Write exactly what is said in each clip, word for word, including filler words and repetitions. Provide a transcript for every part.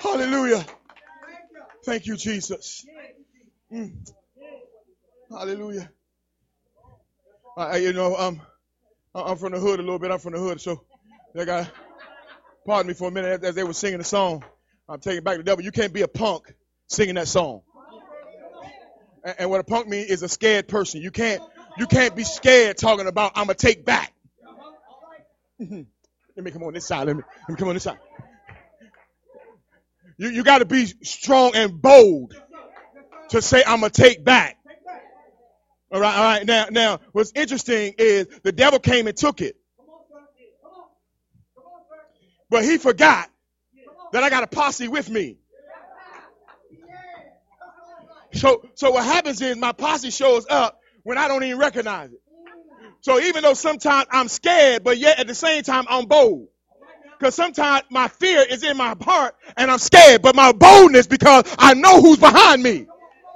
Hallelujah. Thank you, Jesus. Mm. Hallelujah. Uh, you know, um, I'm from the hood a little bit. I'm from the hood, so they got. Pardon me for a minute as they were singing the song. I'm taking back the devil. You can't be a punk singing that song. And, and what a punk means is a scared person. You can't. You can't be scared talking about I'm gonna take back. Let me come on this side. Let me, let me come on this side. You you got to be strong and bold to say I'm gonna take back. All right, all right. Now, now, what's interesting is the devil came and took it, but he forgot that I got a posse with me. So, so what happens is my posse shows up when I don't even recognize it. So even though sometimes I'm scared, but yet at the same time I'm bold. Because sometimes my fear is in my heart and I'm scared, but my boldness because I know who's behind me.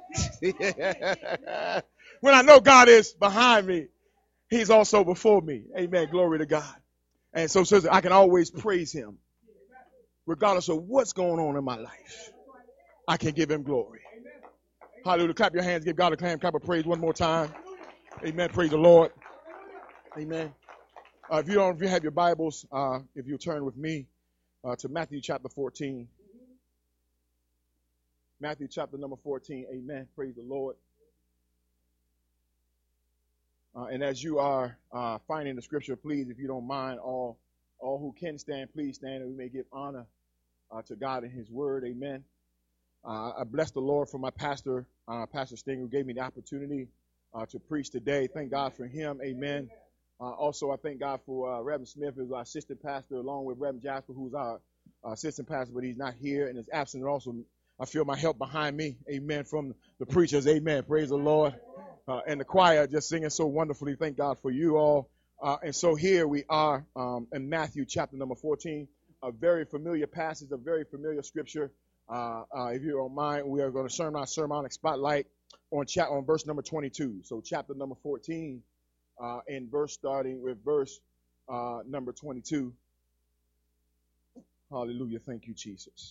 When I know God is behind me, he's also before me. Amen. Glory to God. And so, so I can always praise him. Regardless of what's going on in my life, I can give him glory. Hallelujah. Clap your hands. Give God a clap, clap of praise one more time. Amen. Praise the Lord. Amen. Uh, if you don't, if you have your Bibles, uh, if you turn with me uh, to Matthew chapter fourteen. Matthew chapter number fourteen. Amen. Praise the Lord. Uh, and as you are uh, finding the scripture, please, if you don't mind, all all who can stand, please stand, and we may give honor uh, to God and his word. Amen. Uh, I bless the Lord for my pastor, uh, Pastor Sting, who gave me the opportunity uh, to preach today. Thank God for him. Amen. Uh, also, I thank God for uh, Reverend Smith, who's our assistant pastor, along with Reverend Jasper, who's our uh, assistant pastor, but he's not here and is absent. And also, I feel my help behind me. Amen. From the preachers. Amen. Praise the Lord. Uh, and the choir just singing so wonderfully. Thank God for you all. Uh, and so here we are um, in Matthew chapter number fourteen, a very familiar passage, a very familiar scripture. Uh, uh, if you don't mind, we are going to sermon our sermonic spotlight on chat on verse number twenty-two. So chapter number fourteen, uh, in verse starting with verse uh, number twenty-two. Hallelujah! Thank you, Jesus.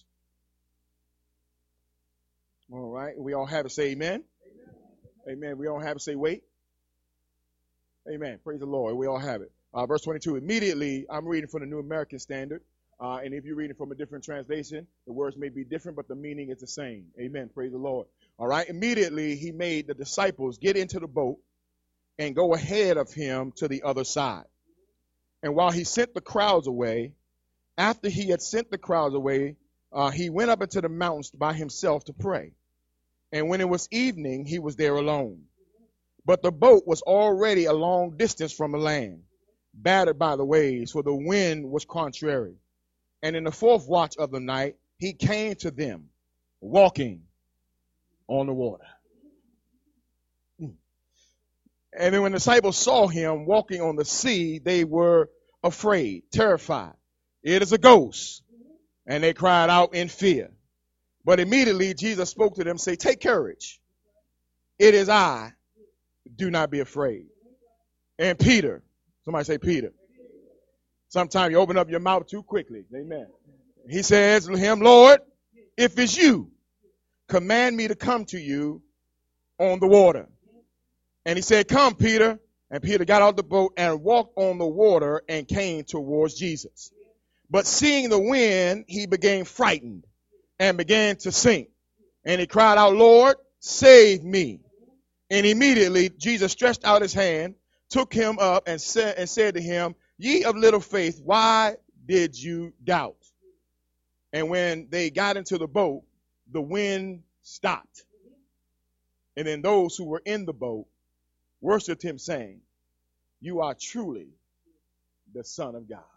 All right, we all have it. Say amen. Amen. Amen. We all have it. Say wait. Amen. Praise the Lord. We all have it. Uh, verse twenty-two. Immediately, I'm reading from the New American Standard. Uh, and if you're reading from a different translation, the words may be different, but the meaning is the same. Amen. Praise the Lord. All right. Immediately, he made the disciples get into the boat and go ahead of him to the other side. And while he sent the crowds away, after he had sent the crowds away, uh, he went up into the mountains by himself to pray. And when it was evening, he was there alone. But the boat was already a long distance from the land, battered by the waves, for the wind was contrary. And in the fourth watch of the night, he came to them, walking on the water. And then when the disciples saw him walking on the sea, they were afraid, terrified. It is a ghost. And they cried out in fear. But immediately Jesus spoke to them, say, take courage. It is I. Do not be afraid. And Peter, somebody say Peter. Sometimes you open up your mouth too quickly. Amen. He says to him, Lord, if it's you, command me to come to you on the water. And he said, come, Peter. And Peter got out the boat and walked on the water and came towards Jesus. But seeing the wind, he became frightened and began to sink. And he cried out, Lord, save me. And immediately Jesus stretched out his hand, took him up and said, and said to him, ye of little faith, why did you doubt? And when they got into the boat, the wind stopped. And then those who were in the boat worshiped him, saying, you are truly the Son of God.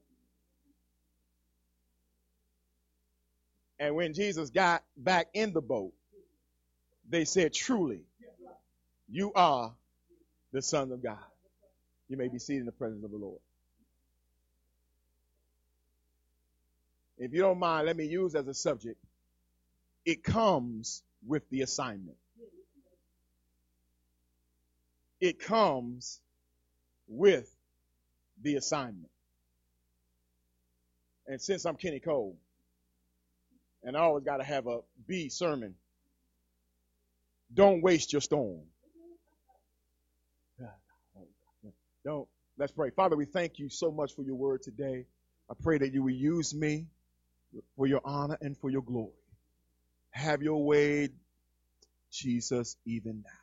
And when Jesus got back in the boat, they said, truly, you are the Son of God. You may be seated in the presence of the Lord. If you don't mind, let me use as a subject, it comes with the assignment. It comes with the assignment. And since I'm Kenny Cole, And I always got to have a B sermon. Don't waste your storm. Don't. Let's pray. Father, we thank you so much for your word today. I pray that you will use me for your honor and for your glory. Have your way, Jesus, even now.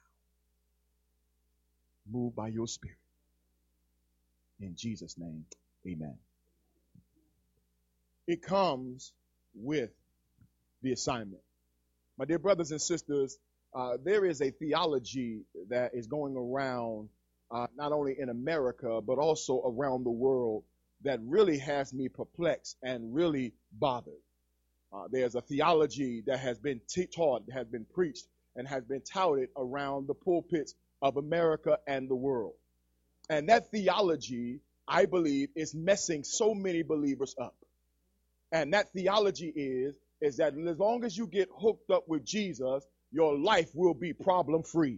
Move by your spirit. In Jesus' name, amen. It comes with the assignment. My dear brothers and sisters, uh, there is a theology that is going around uh, not only in America, but also around the world that really has me perplexed and really bothered. Uh, there's a theology that has been t- taught, has been preached, and has been touted around the pulpits of America and the world. And that theology, I believe, is messing so many believers up. And that theology is, is that as long as you get hooked up with Jesus, your life will be problem-free.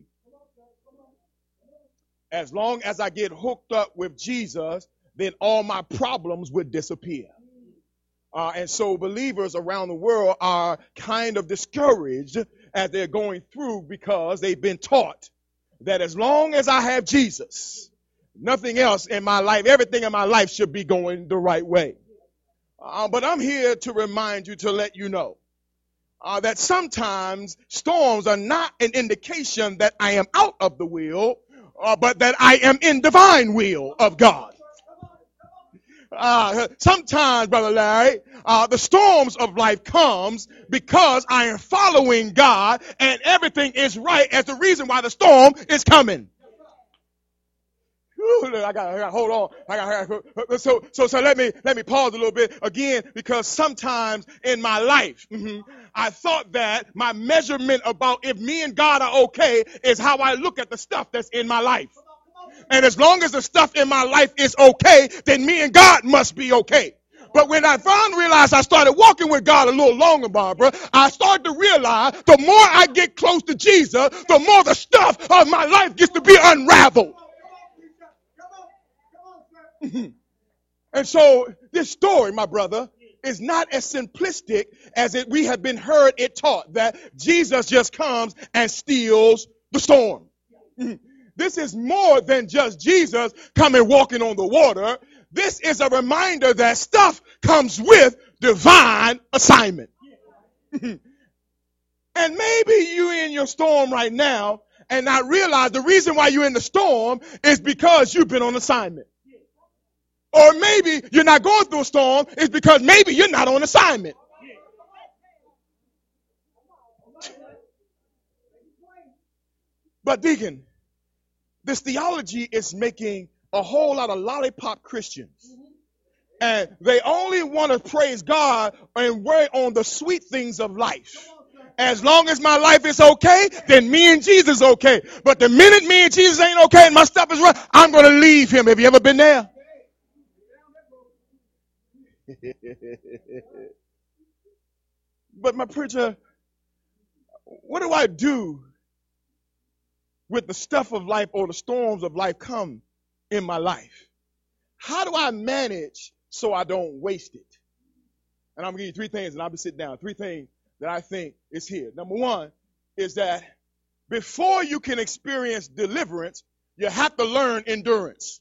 As long as I get hooked up with Jesus, then all my problems would disappear. Uh, and so believers around the world are kind of discouraged as they're going through because they've been taught that as long as I have Jesus, nothing else in my life, everything in my life should be going the right way. Uh, but I'm here to remind you, to let you know uh, that sometimes storms are not an indication that I am out of the will, uh, but that I am in divine will of God. Uh, sometimes, Brother Larry, uh, the storms of life comes because I am following God and everything is right as the reason why the storm is coming. Whew, I got, I got, hold on. I got, I got, so, so, so let me, let me pause a little bit again, because sometimes in my life, mm-hmm, I thought that my measurement about if me and God are okay is how I look at the stuff that's in my life. And as long as the stuff in my life is okay, then me and God must be okay. But when I finally realized I started walking with God a little longer, Barbara, I started to realize the more I get close to Jesus, the more the stuff of my life gets to be unraveled. And so this story, my brother, is not as simplistic as it, we have been heard it taught, that Jesus just comes and steals the storm. This is more than just Jesus coming walking on the water. This is a reminder that stuff comes with divine assignment. And maybe you're in your storm right now and not realize the reason why you're in the storm is because you've been on assignment. Or maybe you're not going through a storm, it's because maybe you're not on assignment. But Deacon, this theology is making a whole lot of lollipop Christians. And they only want to praise God and worry on the sweet things of life. As long as my life is okay, then me and Jesus okay. But the minute me and Jesus ain't okay and my stuff is right, I'm going to leave him. Have you ever been there? But my preacher, what do I do with the stuff of life or the storms of life come in my life? How do I manage so I don't waste it? And I'm going to give you three things, and I'll be sitting down. Three things that I think is here. Number one is that before you can experience deliverance, you have to learn endurance.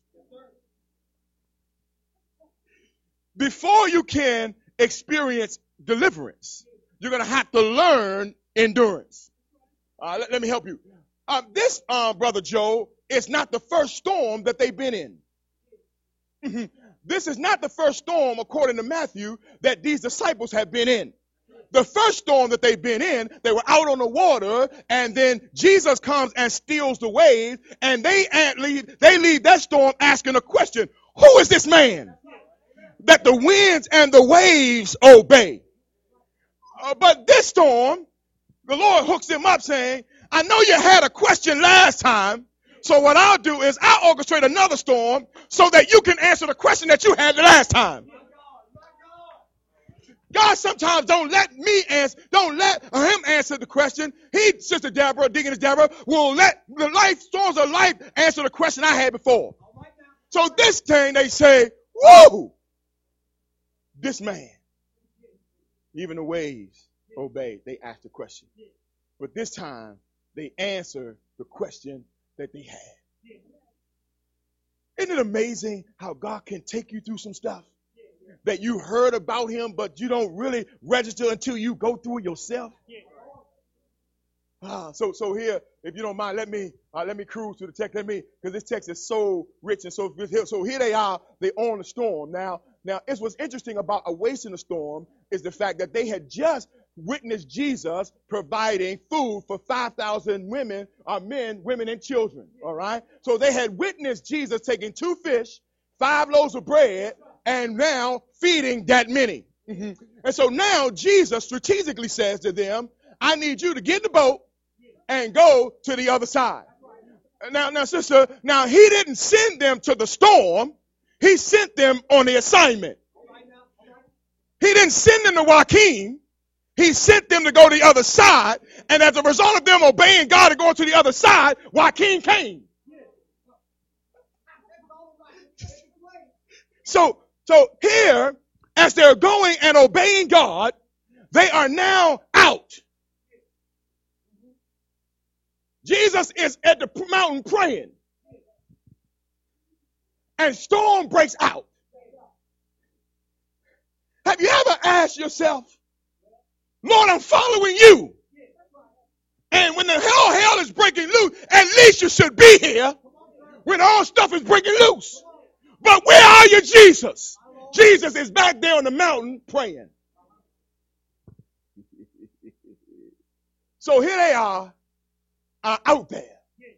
Before you can experience deliverance, you're going to have to learn endurance. Uh, let, let me help you. Uh, this, uh, Brother Joe, is not the first storm that they've been in. Mm-hmm. This is not the first storm, according to Matthew, that these disciples have been in. The first storm that they've been in, they were out on the water, and then Jesus comes and steals the waves, and they leave, they leave that storm asking a question: who is this man that the winds and the waves obey? Uh, but this storm, the Lord hooks him up saying, I know you had a question last time, so what I'll do is I'll orchestrate another storm so that you can answer the question that you had the last time. God sometimes don't let me answer, don't let him answer the question. He, Sister Deborah, Deaconess Deborah, will let the life storms of life answer the question I had before. So this thing they say, whoa, this man. Even the waves obeyed. They asked a question. But this time, they answered the question that they had. Isn't it amazing how God can take you through some stuff that you heard about him, but you don't really register until you go through it yourself? Ah, so so here, if you don't mind, let me uh, let me cruise through the text. Let me, because this text is so rich and so good. So here they are. They on the storm now. Now, it's what's interesting about awaiting the storm is the fact that they had just witnessed Jesus providing food for five thousand women, uh, men, women, and children. All right. So they had witnessed Jesus taking two fish, five loaves of bread, and now feeding that many. Mm-hmm. And so now Jesus strategically says to them, I need you to get in the boat and go to the other side. Now, now, sister, now he didn't send them to the storm. He sent them on the assignment. He didn't send them to Joaquin. He sent them to go to the other side. And as a result of them obeying God and going to the other side, Joaquin came. So, so here, as they're going and obeying God, they are now out. Jesus is at the mountain praying. And storm breaks out. Have you ever asked yourself, Lord, I'm following you. And when the hell hell is breaking loose, at least you should be here when all stuff is breaking loose. But where are you, Jesus? Jesus is back there on the mountain praying. So here they are. Are out there.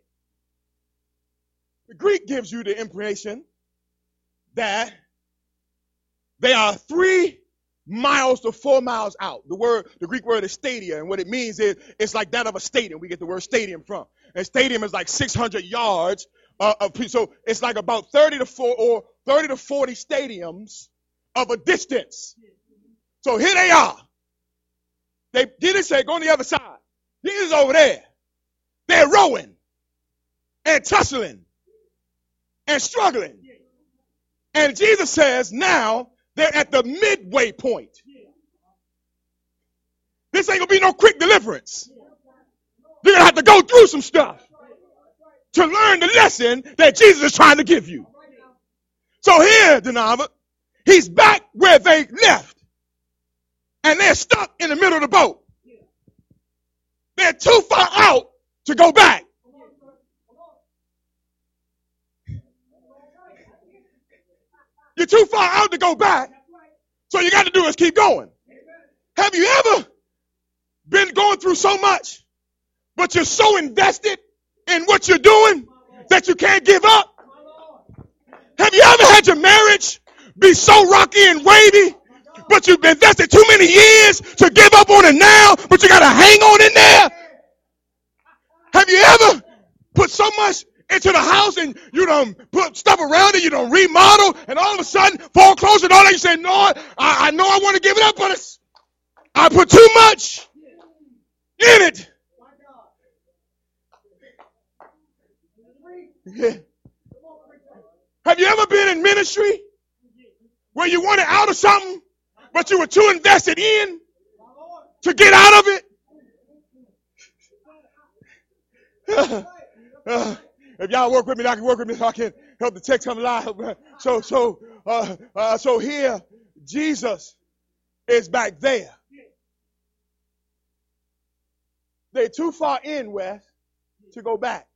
The Greek gives you the impression that they are three miles to four miles out. The word, the Greek word is stadia, and what it means is it's like that of a stadium. We get the word stadium from. And stadium is like six hundred yards. Uh, of, so it's like about thirty to four or thirty to forty stadiums of a distance. So here they are. They didn't say go on the other side. Jesus is over there. They're rowing and tussling and struggling. And Jesus says now they're at the midway point. This ain't going to be no quick deliverance. You're going to have to go through some stuff to learn the lesson that Jesus is trying to give you. So here, Denava, he's back where they left. And they're stuck in the middle of the boat. They're too far out to go back. You're too far out to go back. So you got to do is keep going. Have you ever been going through so much, but you're so invested in what you're doing that you can't give up? Have you ever had your marriage be so rocky and wavy, but you've invested too many years to give up on it now, but you got to hang on in there? Have you ever put so much into the house and you don't put stuff around it, you don't remodel, and all of a sudden foreclosure and all that, you say, no, I, I know I want to give it up, but it's, I put too much in it. Yeah. Have you ever been in ministry where you wanted out of something, but you were too invested in to get out of it? uh, if y'all work with me, I can work with me so I can help the text come alive. So, so, uh, uh, so here, Jesus is back there. They're too far in, Wes, to go back.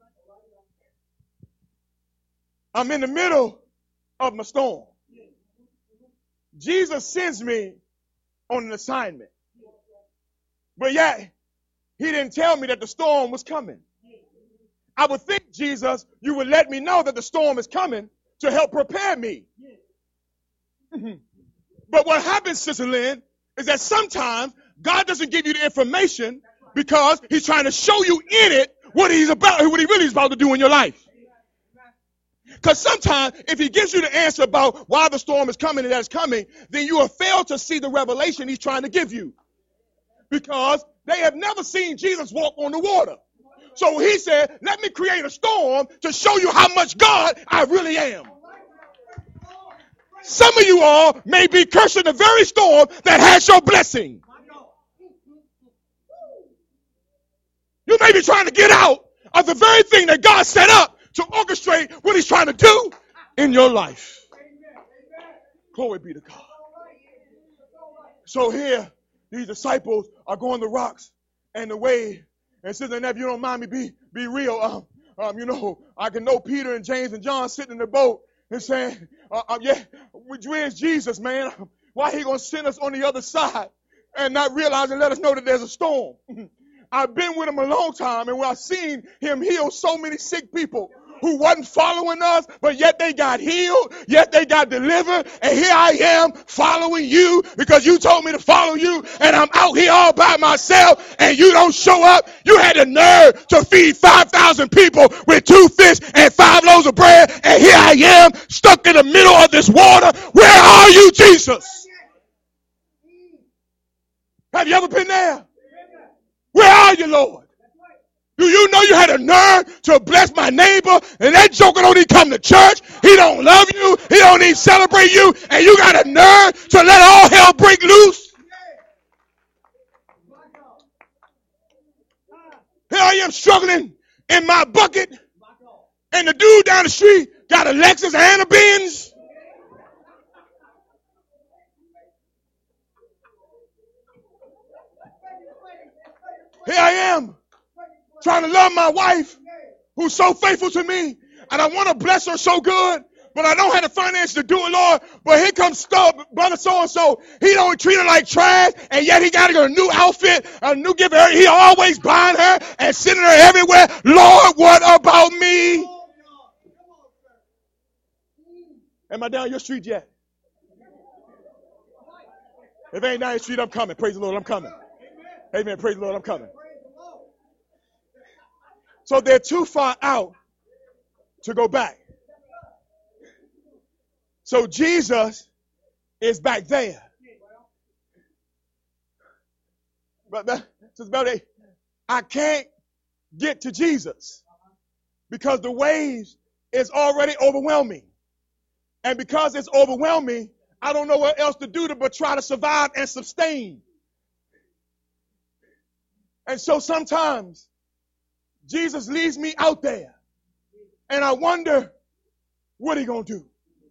I'm in the middle of my storm. Jesus sends me on an assignment. But yet, he didn't tell me that the storm was coming. I would think, Jesus, you would let me know that the storm is coming to help prepare me. But what happens, Sister Lynn, is that sometimes God doesn't give you the information because he's trying to show you in it what he's about, what he really is about to do in your life. Because sometimes if he gives you the answer about why the storm is coming and that it's coming, then you have failed to see the revelation he's trying to give you. Because they have never seen Jesus walk on the water. So he said, let me create a storm to show you how much God I really am. Some of you all may be cursing the very storm that has your blessing. You may be trying to get out of the very thing that God set up to orchestrate what he's trying to do in your life. Glory be to God. So here, these disciples are going the rocks and the wave. And Sister Neff, you don't mind me be, be real. Um, um, you know, I can know Peter and James and John sitting in the boat and saying, uh, uh, yeah, where's Jesus, man? Why he going to send us on the other side and not realize and let us know that there's a storm? I've been with him a long time, and when I've seen him heal so many sick people who wasn't following us, but yet they got healed, yet they got delivered, and here I am following you because you told me to follow you, and I'm out here all by myself, and you don't show up. You had the nerve to feed five thousand people with two fish and five loaves of bread, and here I am stuck in the middle of this water. Where are you, Jesus? Have you ever been there? Where are you, Lord? Do you know you had a nerve to bless my neighbor, and that joker don't even come to church? He don't love you. He don't even celebrate you, and you got a nerve to let all hell break loose? Here I am struggling in my bucket, and the dude down the street got a Lexus and a Benz. Here I am trying to love my wife who's so faithful to me, and I want to bless her so good, but I don't have the finance to do it, Lord. But here comes stuff, brother so-and-so. He don't treat her like trash, and yet he got her a new outfit, a new gift. He always buying her and sending her everywhere. Lord, what about me? Am I down your street yet? If I ain't down your street, I'm coming. Praise the Lord, I'm coming. Amen. Praise the Lord, I'm coming. So they're too far out to go back. So Jesus is back there. But Sister Belly, I can't get to Jesus because the waves is already overwhelming. And because it's overwhelming, I don't know what else to do to but try to survive and sustain. And so sometimes Jesus leaves me out there, and I wonder what he gonna do.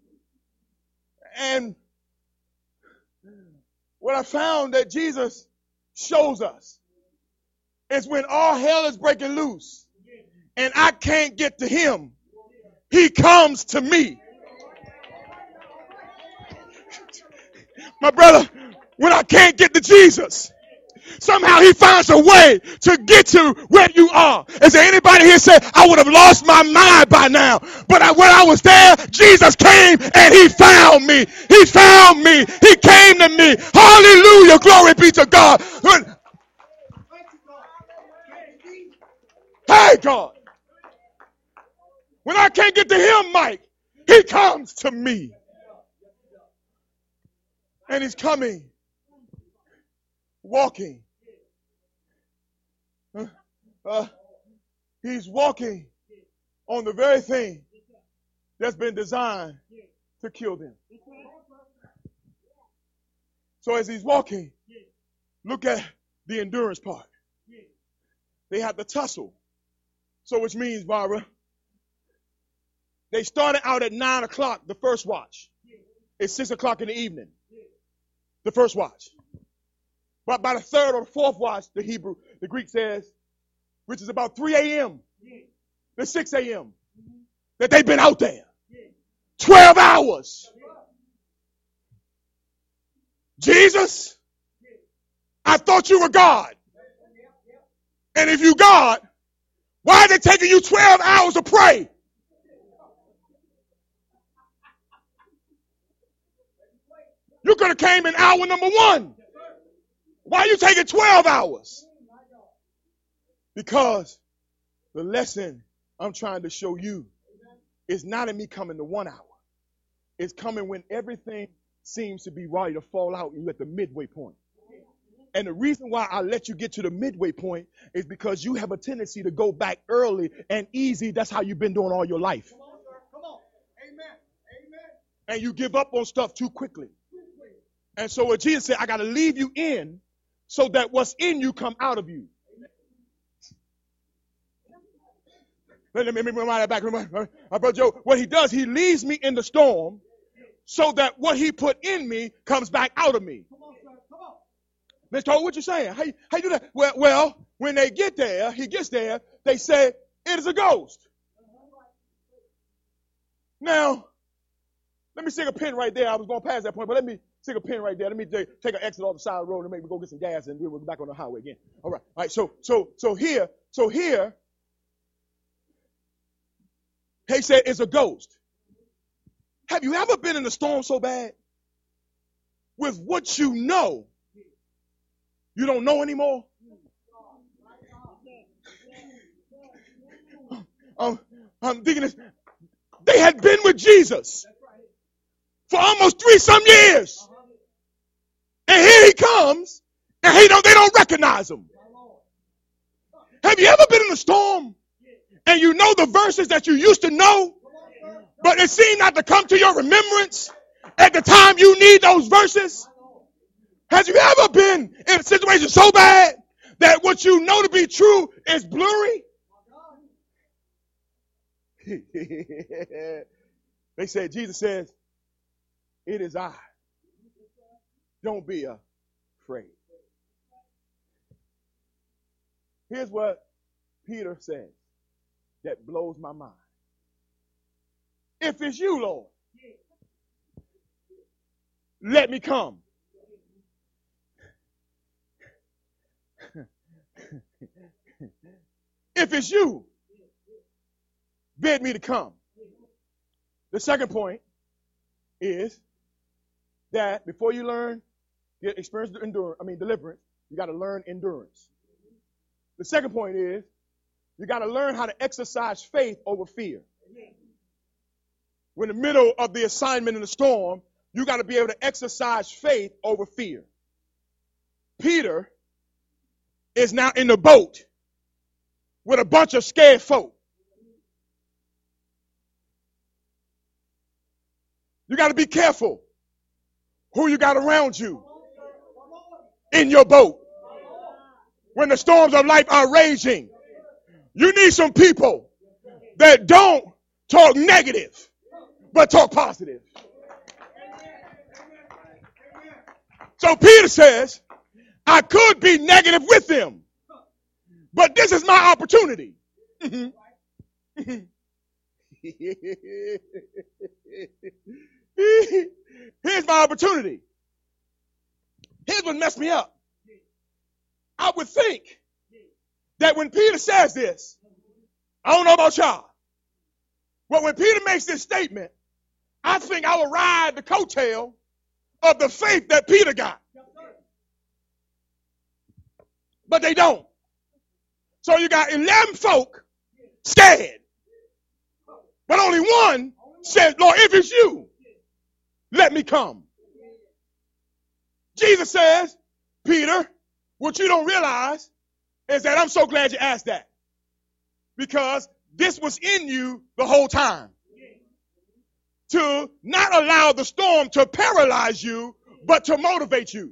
And what I found that Jesus shows us is when all hell is breaking loose and I can't get to him, he comes to me. My brother, when I can't get to Jesus, somehow he finds a way to get to where you are. Is there anybody here say, I would have lost my mind by now, but I, when I was there, Jesus came and he found me. He found me. He came to me. Hallelujah. Glory be to God. Hey, God. When I can't get to him, Mike, he comes to me. And he's coming. Walking. Uh, uh, he's walking on the very thing that's been designed to kill them. So as he's walking, look at the endurance part. They have to tussle. So which means, Barbara, they started out at nine o'clock, the first watch. It's six o'clock in the evening, the first watch. But by the third or the fourth watch, the Hebrew, the Greek says, which is about three a.m., the six a.m., that they've been out there. twelve hours. Jesus, I thought you were God. And if you God, why is it taking you twelve hours to pray? You could have came in hour number one. Why are you taking twelve hours? Because the lesson I'm trying to show you is not in me coming to one hour. It's coming when everything seems to be ready to fall out and you're at the midway point. And the reason why I let you get to the midway point is because you have a tendency to go back early and easy. That's how you've been doing all your life. Come on, sir. Come on. Amen. Amen. and you give up on stuff too quickly. And so what Jesus said, I got to leave you in so that what's in you come out of you. Let me remind that back. My brother Joe, what he does, he leaves me in the storm so that what he put in me comes back out of me. Mister Todd, what you saying? How you, how you do that? Well, well, when they get there, he gets there, they say, it is a ghost. Now, let me stick a pin right there. I was going to pass that point, but let me stick a pin right there. Let me take an exit off the side of the road and make me go get some gas, and we'll be back on the highway again. All right. All right. So, so, so here, so here, he said it's a ghost. Have you ever been in a storm so bad with what you know you don't know anymore? Um, I'm thinking this. They had been with Jesus for almost three some years. And here he comes, and he don't, they don't recognize him. Have you ever been in a storm and you know the verses that you used to know, but it seemed not to come to your remembrance at the time you need those verses? Has you ever been in a situation so bad that what you know to be true is blurry? They said, Jesus says, it is I. Don't be afraid. Here's what Peter says that blows my mind. If it's you, Lord, let me come. If it's you, bid me to come. The second point is that before you learn, get experience endurance, I mean deliverance, you got to learn endurance. The second point is you got to learn how to exercise faith over fear. When in the middle of the assignment in the storm, you got to be able to exercise faith over fear. Peter is now in the boat with a bunch of scared folk. You got to be careful who you got around you in your boat. When the storms of life are raging, you need some people that don't talk negative, but talk positive. So Peter says, I could be negative with them, but this is my opportunity. Here's my opportunity. Here's what messed me up. I would think that when Peter says this, I don't know about y'all, but when Peter makes this statement, I think I will ride the coattail of the faith that Peter got. But they don't. So you got eleven folk scared. But only one says, Lord, if it's you, let me come. Jesus says, Peter, what you don't realize is that I'm so glad you asked that. Because this was in you the whole time. To not allow the storm to paralyze you, but to motivate you.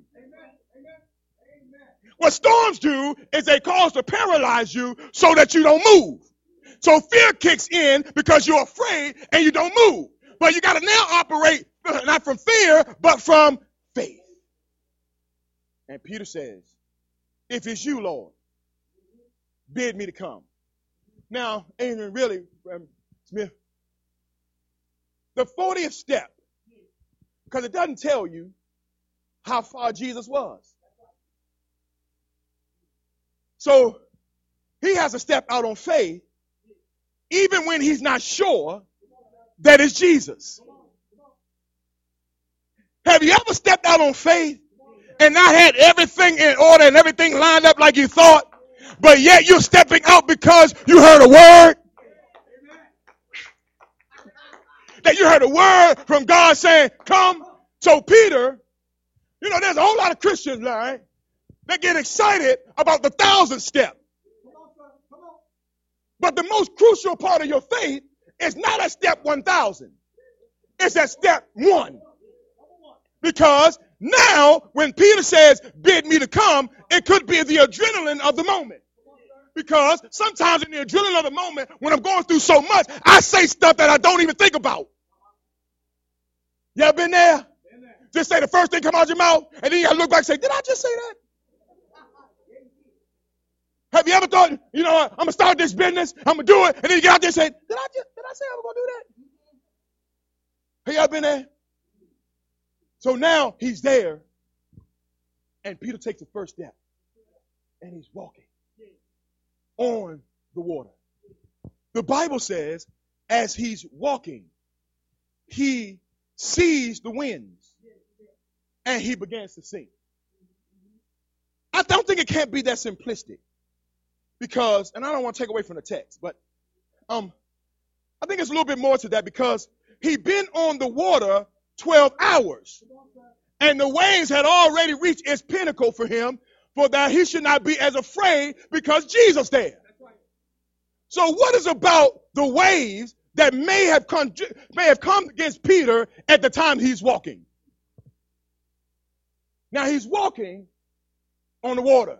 What storms do is they cause to paralyze you so that you don't move. So fear kicks in because you're afraid and you don't move. But you got to now operate not from fear, but from faith. And Peter says, if it's you, Lord, bid me to come. Now, ain't really, um, Smith, the fortieth step, because it doesn't tell you how far Jesus was. So he has to step out on faith even when he's not sure that it's Jesus. Have you ever stepped out on faith and not had everything in order and everything lined up like you thought, but yet you're stepping out because you heard a word? That you heard a word from God saying, come. So Peter, you know, there's a whole lot of Christians, right? They get excited about the thousandth step. But the most crucial part of your faith is not at step one thousand. It's at step one. Because now when Peter says, bid me to come, it could be the adrenaline of the moment. Because sometimes in the adrenaline of the moment, when I'm going through so much, I say stuff that I don't even think about. You ever been there? Just say the first thing come out your mouth, and then you gotta look back and say, did I just say that? Have you ever thought, you know, I'm gonna start this business, I'm gonna do it, and then you get out there and say, did I just, did I say I was gonna do that? Have you ever been there? So now he's there, and Peter takes the first step, and he's walking on the water. The Bible says, as he's walking, he sees the winds, and he begins to sink. I don't think it can't be that simplistic, because, and I don't want to take away from the text, but um, I think it's a little bit more to that, because he'd been on the water twelve hours, and the waves had already reached its pinnacle for him, for that he should not be as afraid because Jesus there. So what is about the waves that may have come, may have come against Peter at the time he's walking? Now he's walking on the water.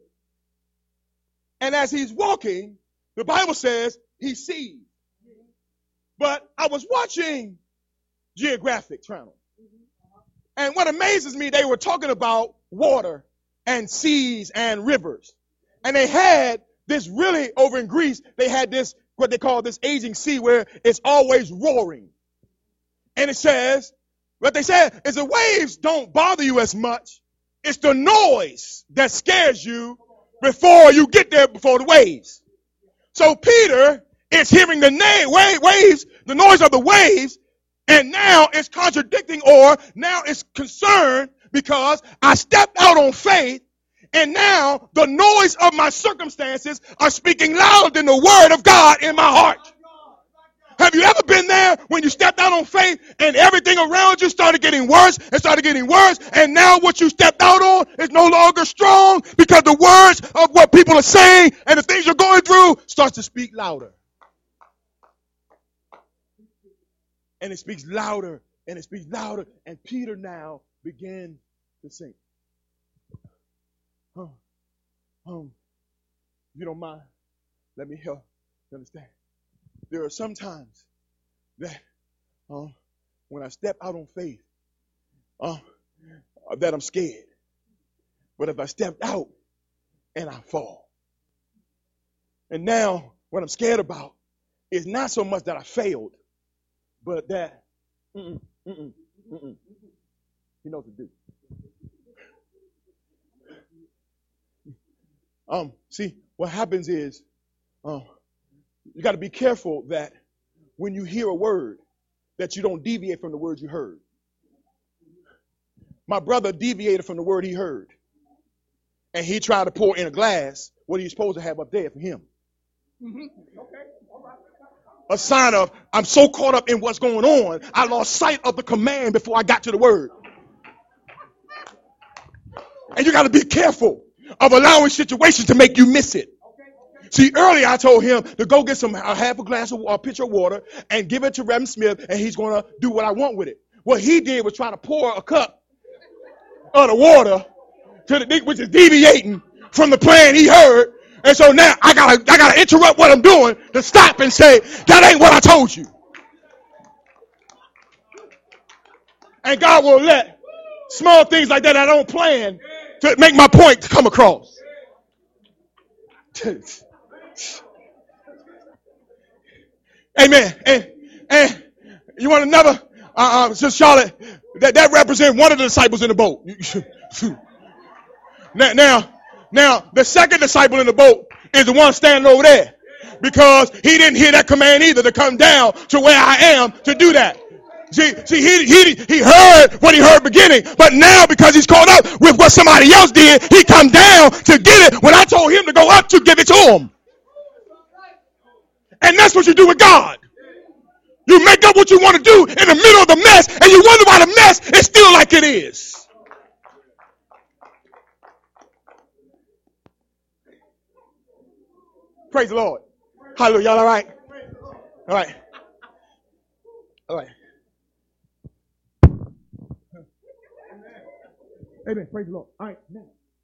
And as he's walking, the Bible says he sees. But I was watching Geographic Channel. And what amazes me, they were talking about water and seas and rivers. And they had this really, over in Greece, they had this, what they call this aging sea, where it's always roaring. And it says, what they said is the waves don't bother you as much. It's the noise that scares you before you get there, before the waves. So Peter is hearing the na- waves, the noise of the waves, and now it's contradicting, or now it's concerned, because I stepped out on faith, and now the noise of my circumstances are speaking louder than the word of God in my heart. Have you ever been there when you stepped out on faith and everything around you started getting worse and started getting worse, and now what you stepped out on is no longer strong because the words of what people are saying and the things you're going through starts to speak louder? And it speaks louder, and it speaks louder, and Peter now begins to sink. Um, um, if you don't mind, let me help you understand. There are some times that um, when I step out on faith, um, that I'm scared. But if I stepped out and I fall, and now what I'm scared about is not so much that I failed, but that mm-mm, mm-mm, mm-mm, he knows what to do. Um, see, what happens is, um, you got to be careful that when you hear a word, that you don't deviate from the word you heard. My brother deviated from the word he heard, and he tried to pour in a glass what he's supposed to have up there for him. Mm-hmm. Okay. All right. A sign of, I'm so caught up in what's going on, I lost sight of the command before I got to the word. And you got to be careful of allowing situations to make you miss it. See, earlier I told him to go get some a half a glass of a pitcher of water and give it to Reverend Smith, and he's going to do what I want with it. What he did was try to pour a cup of the water to the, which is deviating from the plan he heard. And so now I gotta I gotta interrupt what I'm doing to stop and say, that ain't what I told you. And God will let small things like that I don't plan to make my point come across. Amen. And and you want another? Uh, uh, Sister Charlotte, that that represents one of the disciples in the boat. now, now, now, the second disciple in the boat is the one standing over there, because he didn't hear that command either to come down to where I am to do that. See, see, he he he heard what he heard beginning, but now because he's caught up with what somebody else did, he come down to get it when I told him to go up to give it to him. And that's what you do with God. You make up what you want to do in the middle of the mess, and you wonder why the mess is still like it is. Praise the Lord. Hallelujah. Y'all all right? All right. All right. Amen. Praise the Lord. All right, now.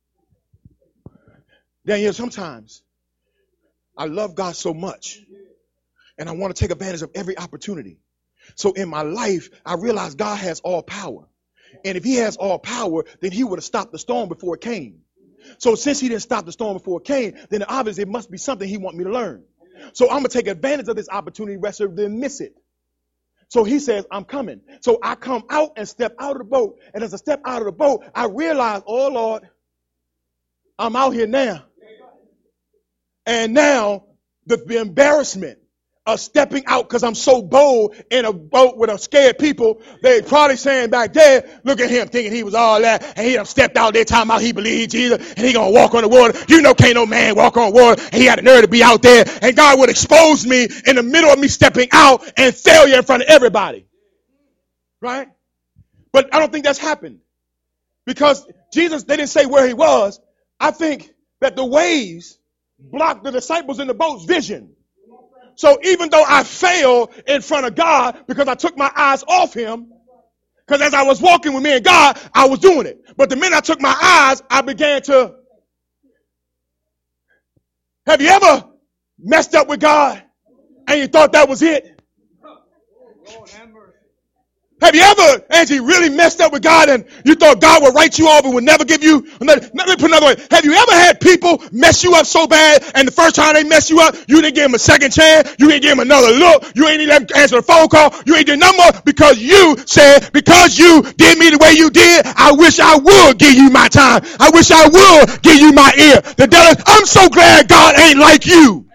Daniel, sometimes I love God so much and I want to take advantage of every opportunity. So in my life, I realize God has all power. And if he has all power, then he would have stopped the storm before it came. So since he didn't stop the storm before it came, then obviously it must be something he wants me to learn. So I'm going to take advantage of this opportunity rather than miss it. So he says, I'm coming. So I come out and step out of the boat. And as I step out of the boat, I realize, oh, Lord, I'm out here now. And now the, the embarrassment of stepping out because I'm so bold in a boat with a scared people, they probably saying back there, look at him thinking he was all that, and he done stepped out there talking about he believed Jesus, and he gonna walk on the water. You know can't no man walk on water, and he had the nerve to be out there, and God would expose me in the middle of me stepping out and failure in front of everybody. Right? But I don't think that's happened. Because Jesus, they didn't say where he was. I think that the waves blocked the disciples in the boat's vision. So even though I failed in front of God because I took my eyes off him, because as I was walking with me and God, I was doing it. But the minute I took my eyes, I began to. Have you ever messed up with God and you thought that was it? Have you ever, Angie, really messed up with God and you thought God would write you off and would never give you another? Let me put another way. Have you ever had people mess you up so bad and the first time they mess you up, you didn't give them a second chance, you didn't give them another look, you ain't even answer a phone call, you ain't did no more because you said, because you did me the way you did, I wish I would give you my time. I wish I would give you my ear. The devil, I'm so glad God ain't like you.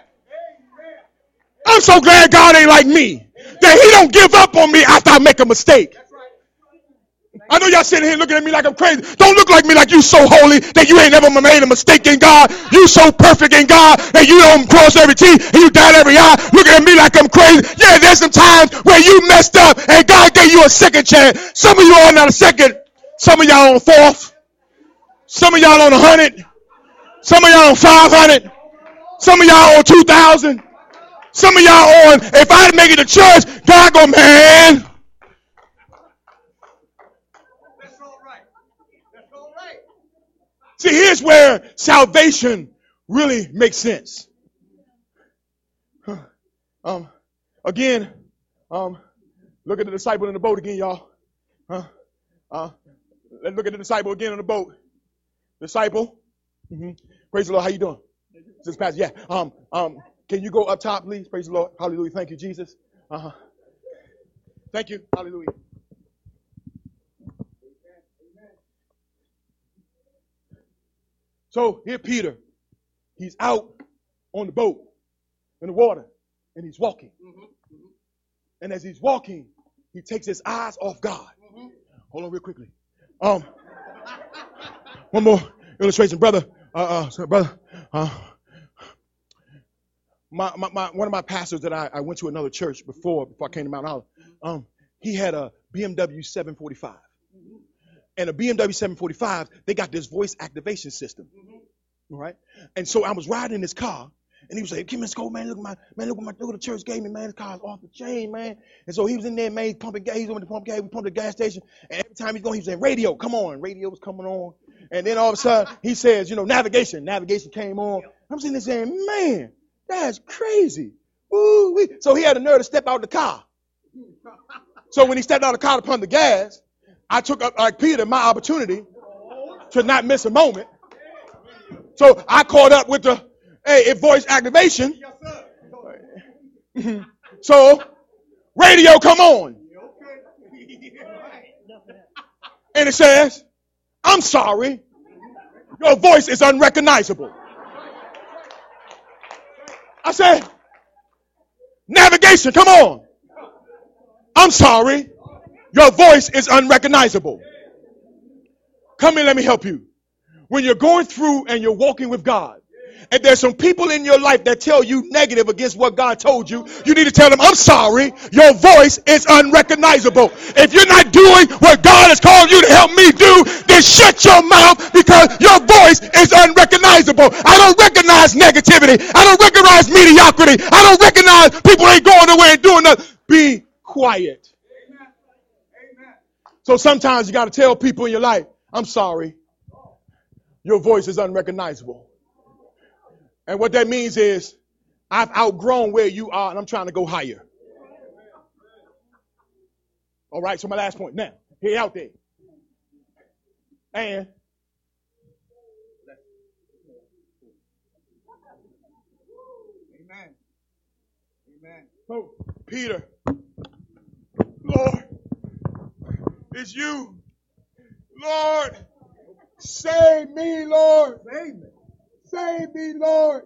I'm so glad God ain't like me. That he don't give up on me after I make a mistake. I know y'all sitting here looking at me like I'm crazy. Don't look like me like you so holy that you ain't never made a mistake in God. You so perfect in God that you don't cross every T and you dot every I. Looking at me like I'm crazy. Yeah, there's some times where you messed up and God gave you a second chance. Some of you are not a second. Some of y'all on fourth. Some of y'all on a hundred. Some of y'all on five hundred. Some of y'all on two thousand. Some of y'all on, if I make it to church, God go, man. That's all right. That's all right. See, here's where salvation really makes sense. Um, again, um, look at the disciple in the boat again, y'all. Uh, uh, let's look at the disciple again on the boat. Disciple. Mm-hmm. Praise the Lord. How you doing? This pastor, yeah. Um, um. Can you go up top, please? Praise the Lord. Hallelujah. Thank you, Jesus. Uh-huh. Thank you. Hallelujah. So here Peter, he's out on the boat in the water, and he's walking. Mm-hmm. Mm-hmm. And as he's walking, he takes his eyes off God. Mm-hmm. Hold on real quickly. Um, one more illustration, brother. Uh, uh, brother. Uh, My, my, my, one of my pastors that I, I went to another church before, before I came to Mount Olive, um, he had a B M W seven forty-five. And a B M W seven forty-five, they got this voice activation system. All right. And so I was riding in his car, and he was like, "Give me this go, man. Look at my, man, look at my, look at the church gave me, man. This car's off the chain, man." And so he was in there, man, he's pumping gas. He was on the pump gas. We pumped the gas station. And every time he's going, he was saying, "Radio, come on." Radio was coming on. And then all of a sudden, he says, you know, navigation. Navigation came on. I'm sitting there saying, man, that's crazy. Ooh-wee. So he had the nerve to step out of the car. So when he stepped out of the car to pump the gas, I took up, like Peter, my opportunity to not miss a moment. So I caught up with the, hey, it voice activation. So radio, come on. And it says, "I'm sorry, your voice is unrecognizable." I said, "Navigation, come on. I'm sorry, your voice is unrecognizable." Come here, let me help you. When you're going through and you're walking with God, and there's some people in your life that tell you negative against what God told you, you need to tell them, "I'm sorry, your voice is unrecognizable. If you're not doing what God has called you to help me do, then shut your mouth because your voice is unrecognizable. I don't recognize negativity. I don't recognize mediocrity. I don't recognize people ain't going nowhere and doing nothing." Be quiet. Amen. So sometimes you got to tell people in your life, I'm sorry. Your voice is unrecognizable. And what that means is I've outgrown where you are and I'm trying to go higher. All right, so my last point. Now, he out there. And Amen. Amen. So, Peter, Lord, it's you. Lord, save me, Lord. Save me. Save me, Lord.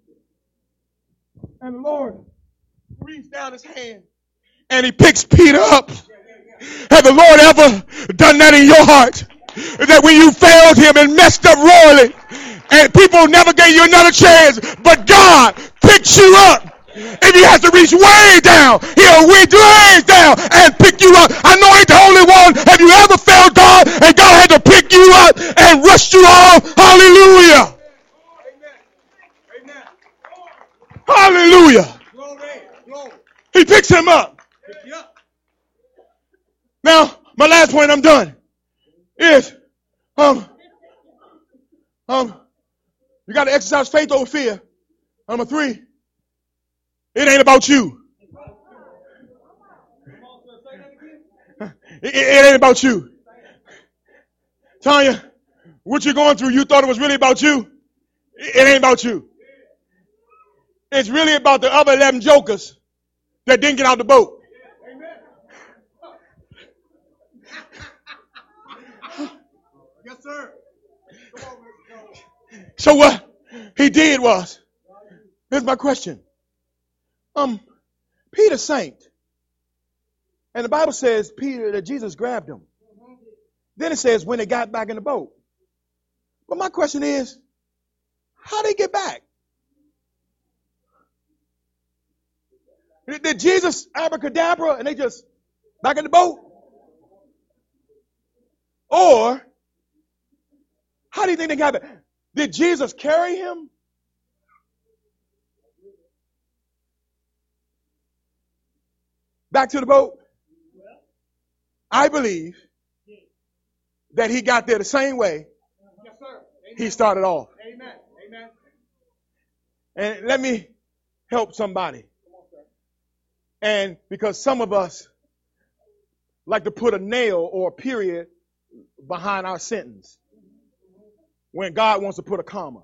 And the Lord reached down his hand and he picks Peter up. Has the Lord ever done that in your heart? That when you failed him and messed up royally and people never gave you another chance, but God picks you up. If he has to reach way down, he'll reach way down and pick you up. I know I ain't the only one. Have you ever failed God and God had to pick you up and rush you off? Hallelujah. Amen. Hallelujah. Glory. Glory. He picks him up. Pick you up. Now, my last point, I'm done, is um, um, you got to exercise faith over fear. Number three, it ain't about you. It, it ain't about you. Tanya, what you're going through, you thought it was really about you. It, it ain't about you. It's really about the other eleven jokers that didn't get out the boat. Yes, sir. So what he did was, here's my question. Um, Peter sank. And the Bible says Peter, that Jesus grabbed him. Then it says when they got back in the boat. But my question is, how did they get back? Did Jesus abracadabra and they just back in the boat? Or how do you think they got back? Did Jesus carry him? Back to the boat? I believe that he got there the same way he started off. Amen. Amen. And let me help somebody. And because some of us like to put a nail or a period behind our sentence when God wants to put a comma.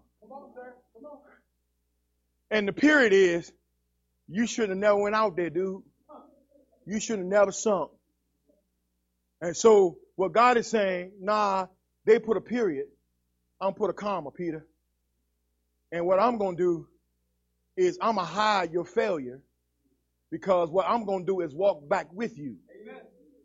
And the period is, you should have never went out there, dude. You should have never sunk. And so what God is saying, nah, they put a period. I'm put a comma, Peter. And what I'm going to do is I'm going to hide your failure, because what I'm going to do is walk back with you. Amen.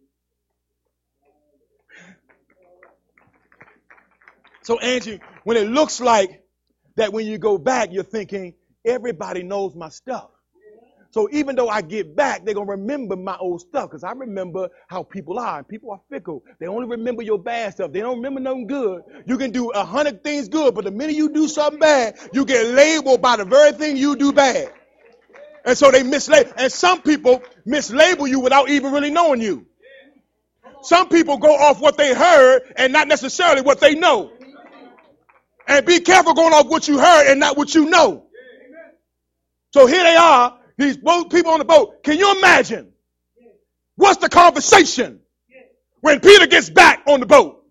So Angie, when it looks like that when you go back, you're thinking, everybody knows my stuff. So even though I get back, they're going to remember my old stuff, because I remember how people are. And people are fickle. They only remember your bad stuff. They don't remember nothing good. You can do a hundred things good, but the minute you do something bad, you get labeled by the very thing you do bad. And so they mislabel. And some people mislabel you without even really knowing you. Some people go off what they heard and not necessarily what they know. And be careful going off what you heard and not what you know. So here they are. These both people on the boat. Can you imagine? What's the conversation when Peter gets back on the boat?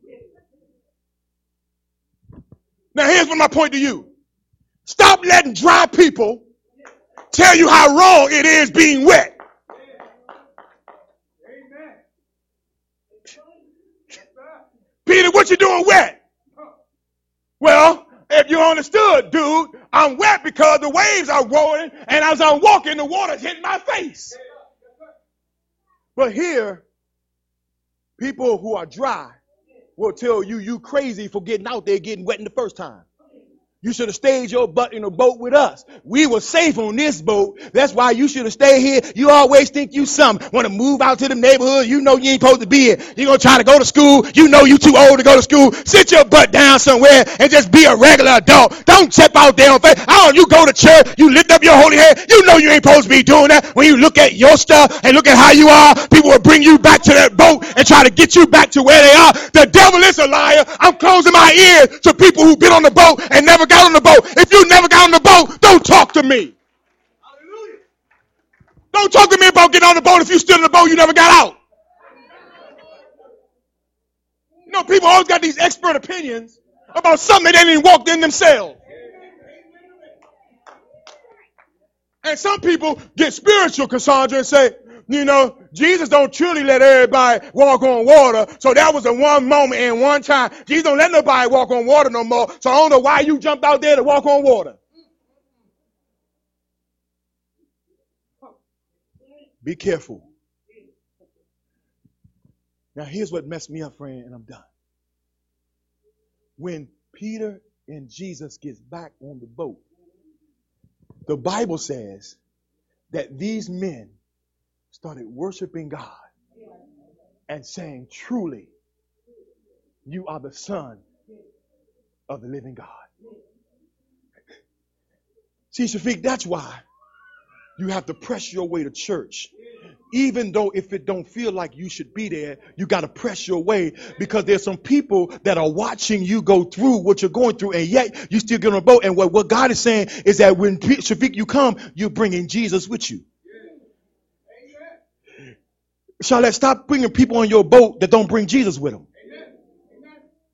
Now here's what my point to you. Stop letting dry people tell you how wrong it is being wet. Peter, what you doing wet? Well, if you understood, dude, I'm wet because the waves are rolling, and as I'm walking, the water's hitting my face. But here, people who are dry will tell you you crazy for getting out there getting wet in the first time. You should have stayed your butt in the boat with us. We were safe on this boat. That's why you should have stayed here. You always think you something. Want to move out to the neighborhood. You know you ain't supposed to be here. You're going to try to go to school. You know you too old to go to school. Sit your butt down somewhere and just be a regular adult. Don't step out there on faith. I don't, you go to church. You lift up your holy hand. You know you ain't supposed to be doing that. When you look at your stuff and look at how you are, people will bring you back to that boat and try to get you back to where they are. The devil is a liar. I'm closing my ears to people who've been on the boat and never got on the boat. If you never got on the boat, don't talk to me. Hallelujah. Don't talk to me about getting on the boat if you still in the boat, you never got out. You know, people always got these expert opinions about something they didn't even walk in themselves. And some people get spiritual, Cassandra, and say, you know, Jesus don't truly let everybody walk on water. So that was a one moment and one time. Jesus don't let nobody walk on water no more. So I don't know why you jumped out there to walk on water. Be careful. Now here's what messed me up, friend, and I'm done. When Peter and Jesus gets back on the boat, the Bible says that these men started worshiping God and saying, truly, you are the Son of the living God. See, Shafiq, that's why you have to press your way to church. Even though if it don't feel like you should be there, you got to press your way, because there's some people that are watching you go through what you're going through, and yet you still get on a boat. And what, what God is saying is that when Shafiq, you come, you're bringing Jesus with you. Charlotte, stop bringing people on your boat that don't bring Jesus with them. Amen. Amen.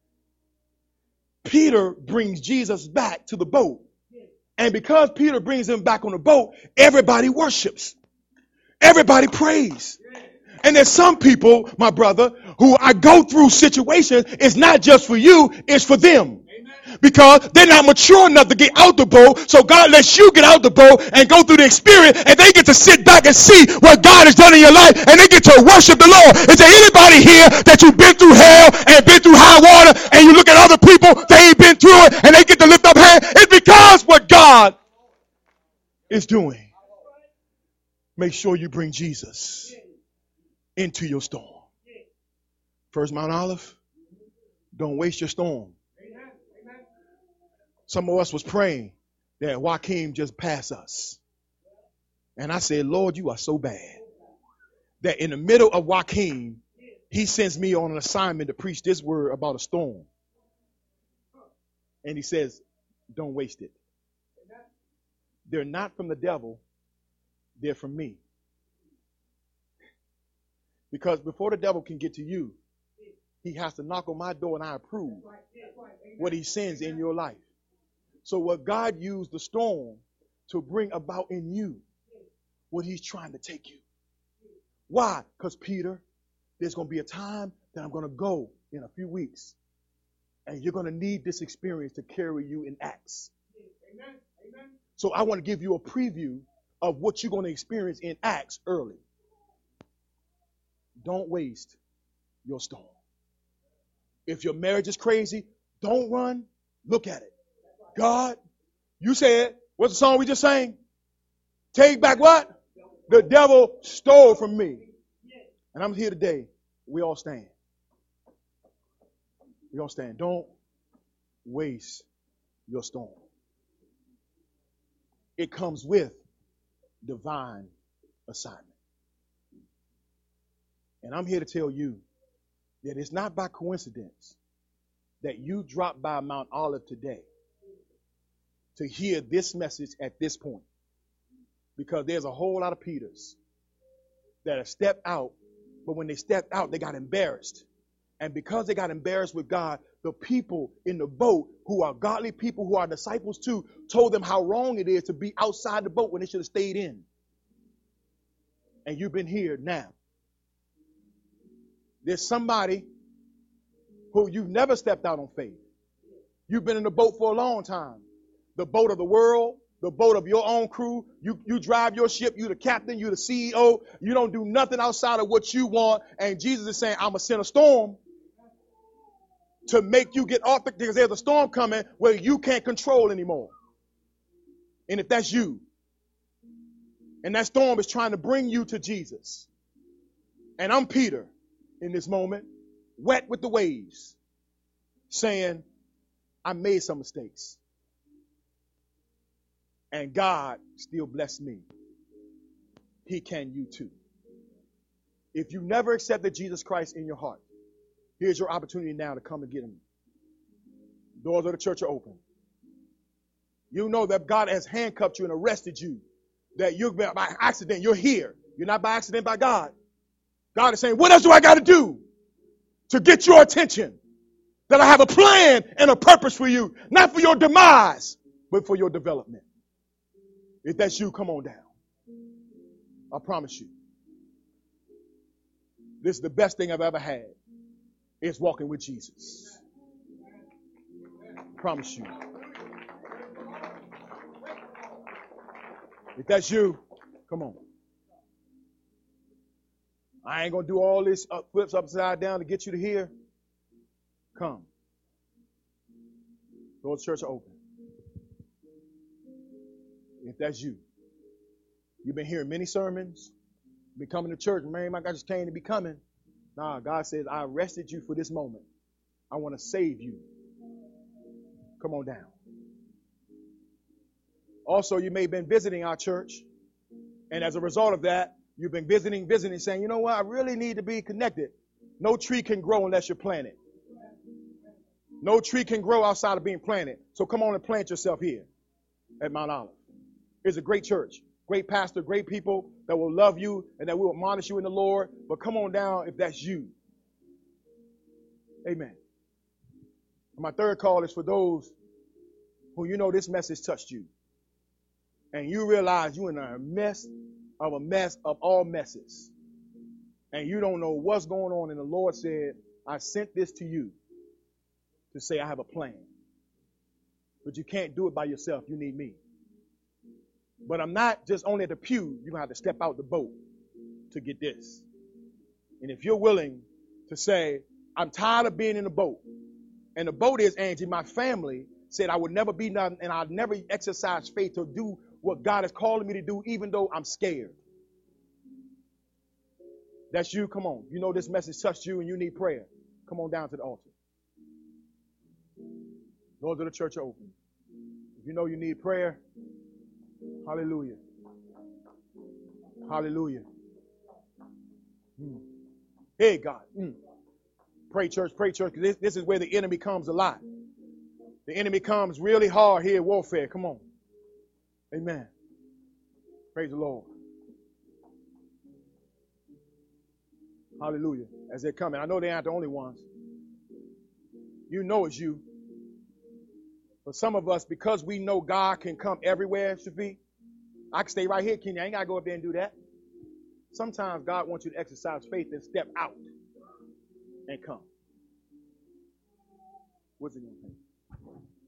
Peter brings Jesus back to the boat. And because Peter brings him back on the boat, everybody worships. Everybody prays. And there's some people, my brother, who I go through situations. It's not just for you, it's for them. Because they're not mature enough to get out the boat. So God lets you get out the boat and go through the experience, and they get to sit back and see what God has done in your life, and they get to worship the Lord. Is there anybody here that you've been through hell and been through high water, and you look at other people, they ain't been through it, and they get to lift up hands? It's because what God is doing. Make sure you bring Jesus into your storm. First Mount Olive, don't waste your storm. Some of us was praying that Joaquin just pass us. And I said, Lord, you are so bad that in the middle of Joaquin, he sends me on an assignment to preach this word about a storm. And he says, don't waste it. They're not from the devil. They're from me. Because before the devil can get to you, he has to knock on my door, and I approve what he sends in your life. So what God used the storm to bring about in you, what he's trying to take you. Why? Because Peter, there's going to be a time that I'm going to go in a few weeks, and you're going to need this experience to carry you in Acts. Amen. Amen. So I want to give you a preview of what you're going to experience in Acts early. Don't waste your storm. If your marriage is crazy, don't run. Look at it. God, you said, what's the song we just sang? Take back what? The devil stole from me. And I'm here today. We all stand. We all stand. Don't waste your storm. It comes with divine assignment. And I'm here to tell you that it's not by coincidence that you dropped by Mount Olive today to hear this message at this point. Because there's a whole lot of Peters that have stepped out, but when they stepped out, they got embarrassed. And because they got embarrassed with God, the people in the boat who are godly people, who are disciples too, told them how wrong it is to be outside the boat when they should have stayed in. And you've been here now. There's somebody who you've never stepped out on faith. You've been in the boat for a long time. The boat of the world, the boat of your own crew. You, you drive your ship. You the captain. You the C E O. You don't do nothing outside of what you want. And Jesus is saying, I'm going to send a storm. to make you get off the, because there's a storm coming where you can't control anymore. And if that's you, and that storm is trying to bring you to Jesus, and I'm Peter in this moment, wet with the waves, saying, I made some mistakes. And God still blessed me. He can you too. If you never accepted Jesus Christ in your heart, here's your opportunity now to come and get him. Doors of the church are open. You know that God has handcuffed you and arrested you. That you're by accident, you're here. You're not by accident, by God. God is saying, what else do I got to do to get your attention? That I have a plan and a purpose for you, not for your demise, but for your development. If that's you, come on down. I promise you. This is the best thing I've ever had. It's walking with Jesus. I promise you. If that's you, come on. I ain't going to do all this up, flips upside down to get you to here. Come. Doors of the church are open. If that's you, you've been hearing many sermons, been coming to church, man, I just came to be coming. Nah, God says, I arrested you for this moment. I want to save you. Come on down. Also, you may have been visiting our church, and as a result of that, you've been visiting, visiting, saying, you know what, I really need to be connected. No tree can grow unless you're planted. No tree can grow outside of being planted. So come on and plant yourself here at Mount Olive. It's a great church, great pastor, great people that will love you and that will admonish you in the Lord. But come on down if that's you. Amen. And my third call is for those who you know this message touched you. And you realize you're in a mess of a mess of all messes. And you don't know what's going on. And the Lord said, I sent this to you to say I have a plan. But you can't do it by yourself. You need me. But I'm not just only at the pew. You're going to have to step out the boat to get this. And if you're willing to say, I'm tired of being in the boat. And the boat is, Angie, my family said I would never be nothing and I'd never exercise faith to do what God is calling me to do, even though I'm scared. That's you. Come on. You know this message touched you and you need prayer. Come on down to the altar. Doors of the church are open. If you know you need prayer, hallelujah. Hallelujah. Mm. Hey, God. Mm. Pray, church. Pray, church. This, this is where the enemy comes a lot. The enemy comes really hard here in warfare. Come on. Amen. Praise the Lord. Hallelujah. As they're coming. I know they aren't the only ones. You know it's you. But some of us, because we know God can come everywhere, Shafi, I can stay right here, Kenny. I ain't got to go up there and do that. Sometimes God wants you to exercise faith and step out and come. What's it going to take?